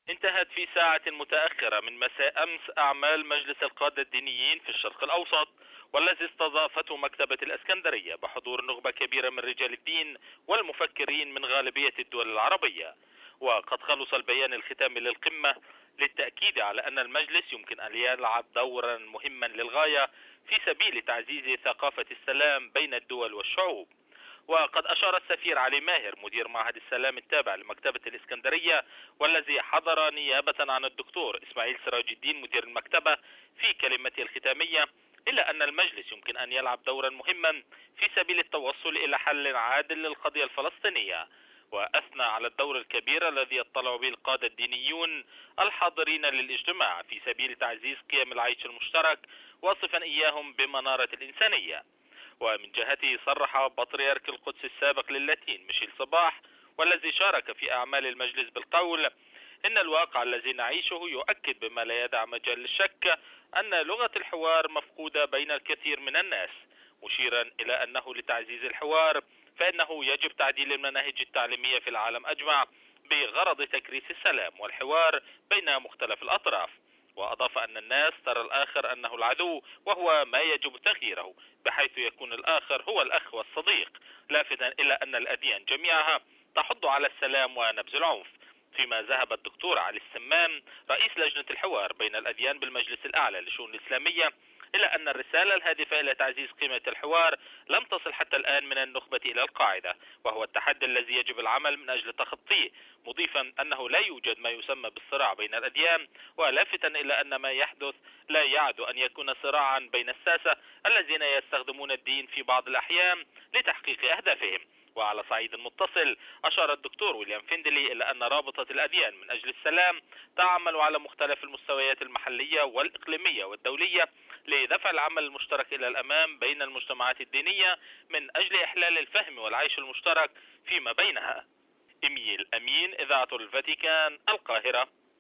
انتهت في ساعة متأخرة من مساء أمس أعمال مجلس القادة الدينيين في الشرق الأوسط، والذي استضافته مكتبة الإسكندرية بحضور نخبة كبيرة من رجال الدين والمفكرين من غالبية الدول العربية. وقد خلص البيان الختامي للقمة للتأكيد على أن المجلس يمكن أن يلعب دورا مهما للغاية في سبيل تعزيز ثقافة السلام بين الدول والشعوب. وقد أشار السفير علي ماهر مدير معهد السلام التابع لمكتبة الإسكندرية، والذي حضر نيابة عن الدكتور إسماعيل سراج الدين مدير المكتبة في كلمته الختامية، إلا أن المجلس يمكن أن يلعب دورا مهما في سبيل التوصل إلى حل عادل للقضية الفلسطينية. وأثنى على الدور الكبير الذي يطلع به القادة الدينيون الحاضرين للاجتماع في سبيل تعزيز قيم العيش المشترك، واصفا إياهم بمنارة الإنسانية. ومن جهته صرح بطريرك القدس السابق للاتين ميشيل صباح، والذي شارك في أعمال المجلس بالقول إن الواقع الذي نعيشه يؤكد بما لا يدع مجال للشك أن لغة الحوار مفقودة بين الكثير من الناس، مشيرا إلى أنه لتعزيز الحوار فإنه يجب تعديل المناهج التعليمية في العالم أجمع بغرض تكريس السلام والحوار بين مختلف الأطراف. وأضاف أن الناس ترى الآخر أنه العدو، وهو ما يجب تغييره بحيث يكون الآخر هو الأخ والصديق، لافتا إلى أن الأديان جميعها تحض على السلام ونبذ العنف. فيما ذهب الدكتور علي السمان رئيس لجنة الحوار بين الأديان بالمجلس الأعلى للشؤون الإسلامية إلى أن الرسالة الهادفة إلى تعزيز قيمة الحوار لم تصل حتى الآن من النخبة إلى القاعدة، وهو التحدي الذي يجب العمل من أجل تخطيه، مضيفا أنه لا يوجد ما يسمى بالصراع بين الأديان، ولافتا إلى أن ما يحدث لا يعد أن يكون صراعا بين الساسة الذين يستخدمون الدين في بعض الأحيان لتحقيق أهدافهم. وعلى صعيد متصل أشار الدكتور ويليام فيندلي إلى أن رابطة الأديان من أجل السلام تعمل على مختلف المستويات المحلية والإقليمية والدولية لدفع العمل المشترك إلى الأمام بين المجتمعات الدينية من أجل إحلال الفهم والعيش المشترك فيما بينها. إميل أمين، إذاعة الفاتيكان، القاهرة.